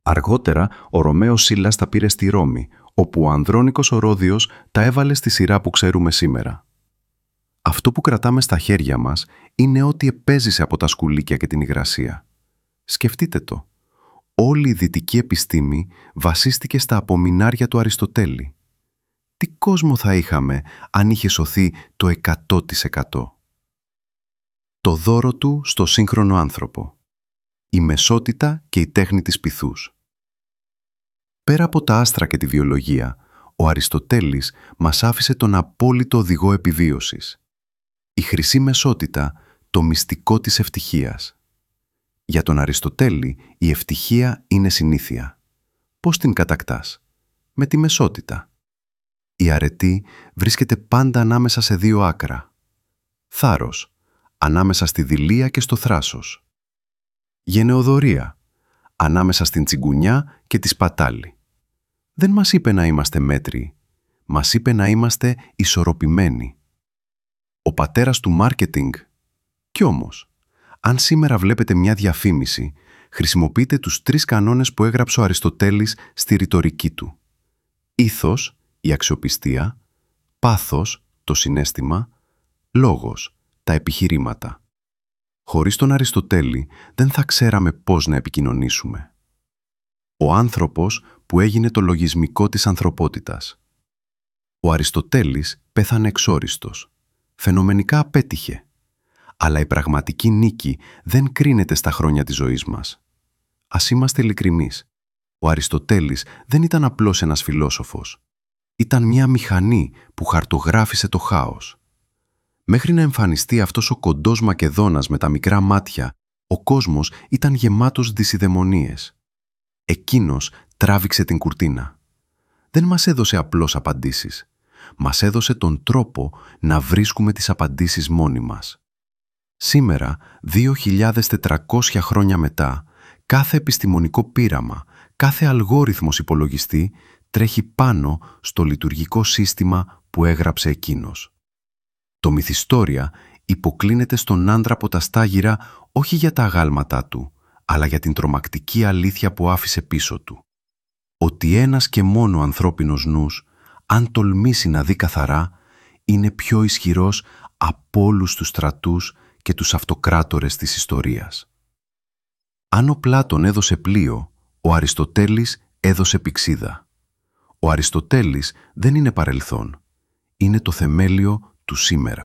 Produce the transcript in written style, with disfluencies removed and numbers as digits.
Αργότερα, ο Ρωμαίος Σίλας τα πήρε στη Ρώμη, όπου ο Ανδρώνικος ο Ρόδιος τα έβαλε στη σειρά που ξέρουμε σήμερα. Αυτό που κρατάμε στα χέρια μας είναι ό,τι επέζησε από τα σκουλίκια και την υγρασία. Σκεφτείτε το. Όλη η δυτική επιστήμη βασίστηκε στα απομεινάρια του Αριστοτέλη. Τι κόσμο θα είχαμε αν είχε σωθεί το 100%. Το δώρο του στο σύγχρονο άνθρωπο. Η μεσότητα και η τέχνη της πυθούς. Πέρα από τα άστρα και τη βιολογία, ο Αριστοτέλης μας άφησε τον απόλυτο οδηγό επιβίωσης. Η χρυσή μεσότητα, το μυστικό της ευτυχίας. Για τον Αριστοτέλη, η ευτυχία είναι συνήθεια. Πώς την κατακτάς? Με τη μεσότητα. Η αρετή βρίσκεται πάντα ανάμεσα σε δύο άκρα. Θάρρος, ανάμεσα στη δειλία και στο θράσος. Γενεοδωρία, ανάμεσα στην τσιγκουνιά και τη σπατάλη. Δεν μας είπε να είμαστε μέτριοι, μας είπε να είμαστε ισορροπημένοι. Ο πατέρας του μάρκετινγκ. Κι όμως, αν σήμερα βλέπετε μια διαφήμιση, χρησιμοποιείτε τους 3 κανόνες που έγραψε ο Αριστοτέλης στη ρητορική του. Ήθος, η αξιοπιστία, πάθος, το συναίσθημα, λόγος, τα επιχειρήματα. Χωρίς τον Αριστοτέλη δεν θα ξέραμε πώς να επικοινωνήσουμε. Ο άνθρωπος που έγινε το λογισμικό της ανθρωπότητας. Ο Αριστοτέλης πέθανε εξόριστος. Φαινομενικά απέτυχε. Αλλά η πραγματική νίκη δεν κρίνεται στα χρόνια της ζωής μας. Ας είμαστε ειλικρινείς. Ο Αριστοτέλης δεν ήταν απλώς ένας φιλόσοφος. Ήταν μια μηχανή που χαρτογράφησε το χάος. Μέχρι να εμφανιστεί αυτός ο κοντός Μακεδόνας με τα μικρά μάτια, ο κόσμος ήταν γεμάτος δυσιδαιμονίες. Εκείνος τράβηξε την κουρτίνα. Δεν μας έδωσε απλώς απαντήσεις. Μας έδωσε τον τρόπο να βρίσκουμε τις απαντήσεις μόνοι μας. Σήμερα, 2.400 χρόνια μετά, κάθε επιστημονικό πείραμα, κάθε αλγόριθμος υπολογιστή τρέχει πάνω στο λειτουργικό σύστημα που έγραψε εκείνος. Το μυθιστόρια υποκλίνεται στον άντρα από τα στάγυρα όχι για τα αγάλματά του, αλλά για την τρομακτική αλήθεια που άφησε πίσω του. Ότι ένας και μόνο ανθρώπινος νους, αν τολμήσει να δει καθαρά, είναι πιο ισχυρός από όλους τους στρατούς και τους αυτοκράτορες της ιστορίας. Αν ο Πλάτων έδωσε πλοίο, ο Αριστοτέλης έδωσε πυξίδα. Ο Αριστοτέλης δεν είναι παρελθόν. Είναι το θεμέλιο του σήμερα.